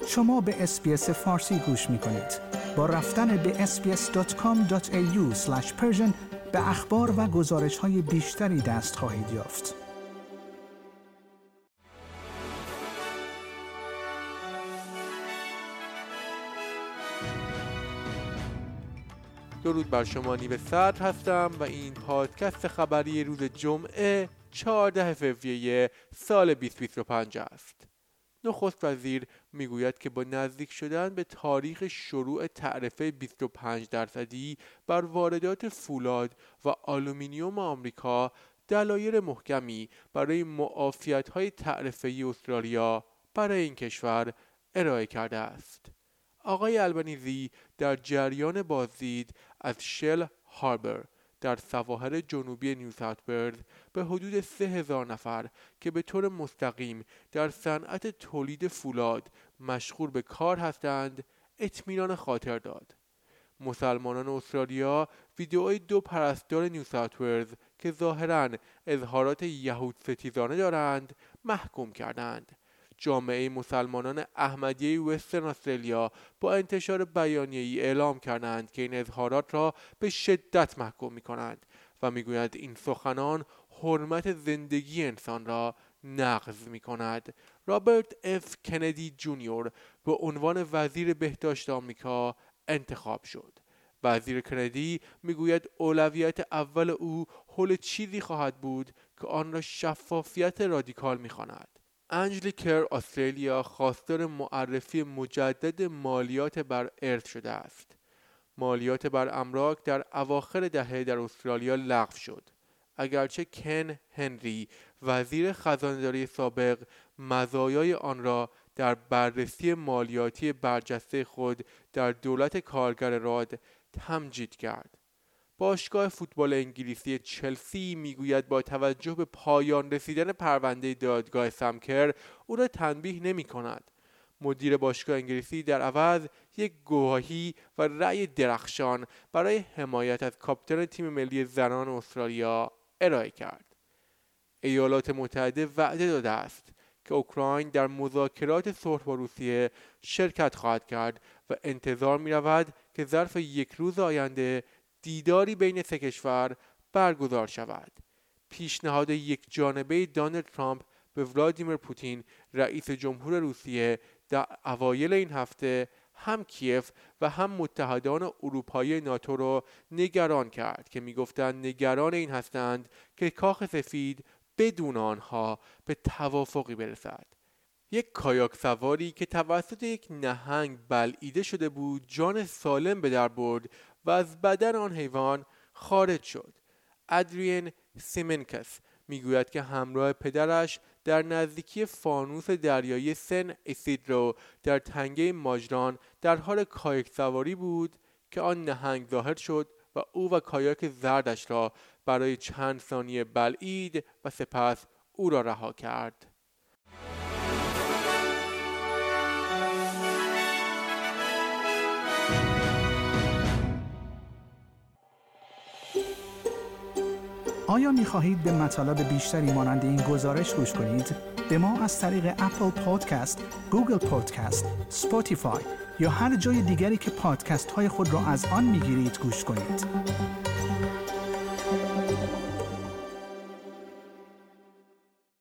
شما به SBS فارسی گوش می کنید. با رفتن به sbs.com.au/persian به اخبار و گزارش‌های بیشتری دست خواهید یافت. درود بر شما، نیو صدر هستم و این پادکست خبری روز جمعه 14 فوریه سال 2025 است. نخست وزیر میگوید که با نزدیک شدن به تاریخ شروع تعرفه 25% بر واردات فولاد و آلومینیوم آمریکا، دلایل محکمی برای معافیت‌های تعرفه‌ای استرالیا برای این کشور ارائه کرده است. آقای البنیزی در جریان بازدید از شل هاربر در سواحل جنوبی نیو ساوت ولز به حدود 3000 نفر که به طور مستقیم در صنعت تولید فولاد مشغول به کار هستند اطمینان خاطر داد. مسلمانان استرالیا ویدئوی 2 پرستار نیو ساوت ولز که ظاهراً اظهارات یهود ستیزانه دارند محکوم کردند. جامعه مسلمانان احمدیه وسترن استرالیا با انتشار بیانیه‌ای اعلام کردند که این اظهارات را به شدت محکوم می‌کنند و می‌گویند این سخنان حرمت زندگی انسان را نقض می‌کند. رابرت اف کندی جونیور به عنوان وزیر بهداشت آمریکا انتخاب شد. وزیر کندی می‌گوید اولویت اول او حول چیزی خواهد بود که آن را شفافیت رادیکال می‌خواند. انجلی کر استرالیا خواستار معرفی مجدد مالیات بر ارث شده است. مالیات بر املاک در اواخر دهه در استرالیا لغو شد. اگرچه کن هنری وزیر خزانه‌داری سابق مزایای آن را در بررسی مالیاتی برجسته خود در دولت کارگر راد تمجید کرد. باشگاه فوتبال انگلیسی چلسی میگوید با توجه به پایان رسیدن پرونده دادگاه سمکر او را تنبیه نمی کند. مدیر باشگاه انگلیسی در عوض یک گواهی و رأی درخشان برای حمایت از کاپیتان تیم ملی زنان استرالیا ارائه کرد. ایالات متحده وعده داده است که اوکراین در مذاکرات صلح با روسیه شرکت خواهد کرد و انتظار می رود که ظرف یک روز آینده دیداری بین سه کشور برگزار شود. پیشنهاد یک جانبه دونالد ترامپ به ولادیمیر پوتین رئیس جمهور روسیه در اوایل این هفته هم کیف و هم متحدان اروپایی ناتو را نگران کرد که میگفتند نگران این هستند که کاخ سفید بدون آنها به توافقی برسد. یک کایاک سواری که توسط یک نهنگ بلعیده شده بود جان سالم به در برد و از بدن آن حیوان خارج شد. ادریان سیمنکس میگوید که همراه پدرش در نزدیکی فانوس دریایی سن ایسیدرو در تنگه ماجران در حال کایاک سواری بود که آن نهنگ ظاهر شد و او و کایاک زردش را برای چند ثانیه بلعید و سپس او را رها کرد. آیا می خواهید به مطالب بیشتری مانند این گزارش گوش کنید؟ به ما از طریق اپل پادکست، گوگل پادکست، اسپاتیفای یا هر جای دیگری که پادکست های خود را از آن می گیرید گوش کنید.